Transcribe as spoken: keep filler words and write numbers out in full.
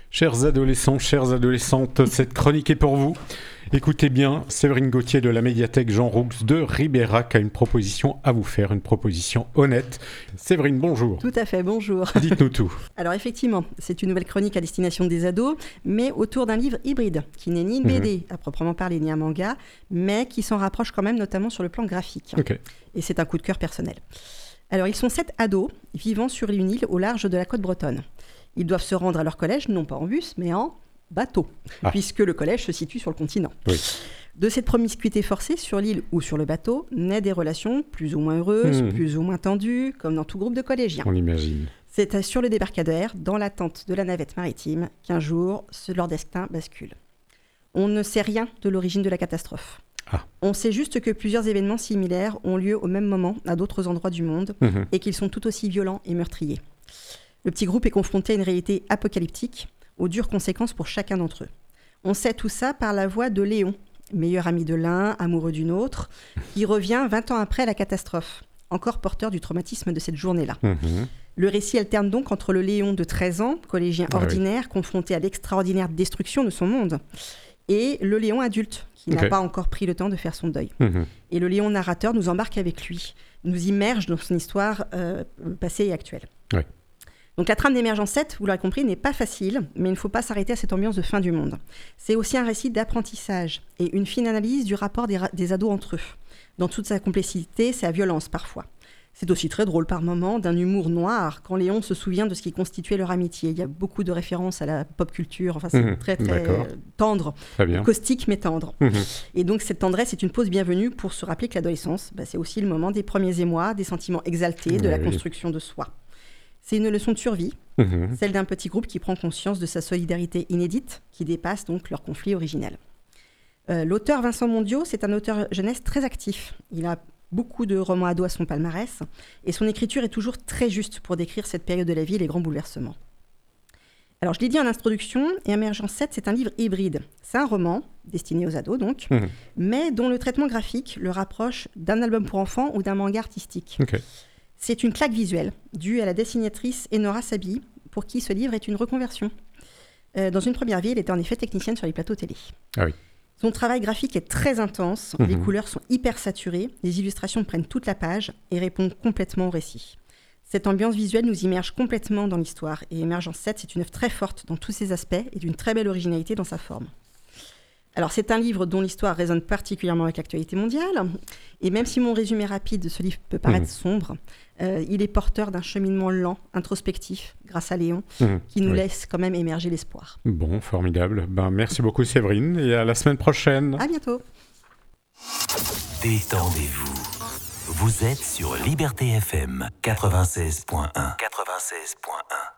Chers adolescents, chères adolescentes, cette chronique est pour vous. Écoutez bien, Séverine Gauthier de la médiathèque Jean Roux de Ribérac a une proposition à vous faire, une proposition honnête. Séverine, bonjour. Tout à fait, bonjour. Dites-nous tout. Alors effectivement, c'est une nouvelle chronique à destination des ados, mais autour d'un livre hybride, qui n'est ni une B D mmh. à proprement parler, ni un manga, mais qui s'en rapproche quand même, notamment sur le plan graphique. Okay. Et c'est un coup de cœur personnel. Alors ils sont sept ados vivant sur une île au large de la côte bretonne. Ils doivent se rendre à leur collège, non pas en bus, mais en bateau, ah. puisque le collège se situe sur le continent. Oui. De cette promiscuité forcée sur l'île ou sur le bateau, naissent des relations plus ou moins heureuses, mmh. plus ou moins tendues, comme dans tout groupe de collégiens. On l'imagine. C'est sur le débarcadère, dans l'attente de la navette maritime, qu'un jour, leur destin bascule. On ne sait rien de l'origine de la catastrophe. Ah. On sait juste que plusieurs événements similaires ont lieu au même moment à d'autres endroits du monde mmh. et qu'ils sont tout aussi violents et meurtriers. Le petit groupe est confronté à une réalité apocalyptique, aux dures conséquences pour chacun d'entre eux. On sait tout ça par la voix de Léon, meilleur ami de l'un, amoureux d'une autre, qui revient vingt ans après la catastrophe, encore porteur du traumatisme de cette journée-là. Mmh. Le récit alterne donc entre le Léon de treize ans, collégien ah ordinaire, oui. confronté à l'extraordinaire destruction de son monde, et le Léon adulte, qui okay. n'a pas encore pris le temps de faire son deuil. Mmh. Et le Léon narrateur nous embarque avec lui, nous immerge dans son histoire euh, passée et actuelle. Oui. Donc la trame d'Émergence sept, vous l'aurez compris, n'est pas facile, mais il ne faut pas s'arrêter à cette ambiance de fin du monde. C'est aussi un récit d'apprentissage et une fine analyse du rapport des, ra- des ados entre eux, dans toute sa complexité, sa violence parfois. C'est aussi très drôle par moments, d'un humour noir, quand Léon se souvient de ce qui constituait leur amitié. Il y a beaucoup de références à la pop culture, enfin c'est mmh, très très d'accord. tendre, très bien. Caustique mais tendre. Mmh. Et donc cette tendresse est une pause bienvenue pour se rappeler que l'adolescence, bah, c'est aussi le moment des premiers émois, des sentiments exaltés, de oui, la construction oui. de soi. C'est une leçon de survie, mmh. celle d'un petit groupe qui prend conscience de sa solidarité inédite, qui dépasse donc leur conflit originel. Euh, l'auteur Vincent Mondiaux, c'est un auteur jeunesse très actif. Il a beaucoup de romans ados à son palmarès, et son écriture est toujours très juste pour décrire cette période de la vie et les grands bouleversements. Alors, je l'ai dit en introduction, Émergence sept, c'est un livre hybride. C'est un roman, destiné aux ados donc, mmh. mais dont le traitement graphique le rapproche d'un album pour enfants ou d'un manga artistique. Okay. C'est une claque visuelle due à la dessinatrice Enora Sabi, pour qui ce livre est une reconversion. Euh, dans une première vie, elle était en effet technicienne sur les plateaux télé. Ah oui. Son travail graphique est très intense, mmh. les couleurs sont hyper saturées, les illustrations prennent toute la page et répondent complètement au récit. Cette ambiance visuelle nous immerge complètement dans l'histoire, et Émergence sept, c'est une œuvre très forte dans tous ses aspects et d'une très belle originalité dans sa forme. Alors, c'est un livre dont l'histoire résonne particulièrement avec l'actualité mondiale. Et même si mon résumé rapide de ce livre peut paraître mmh. sombre, euh, il est porteur d'un cheminement lent, introspectif, grâce à Léon, mmh. qui nous oui. laisse quand même émerger l'espoir. Bon, formidable. Ben, merci beaucoup Séverine, et à la semaine prochaine. À bientôt. Détendez-vous. Vous êtes sur Liberté F M quatre-vingt-seize point un. quatre-vingt-seize point un.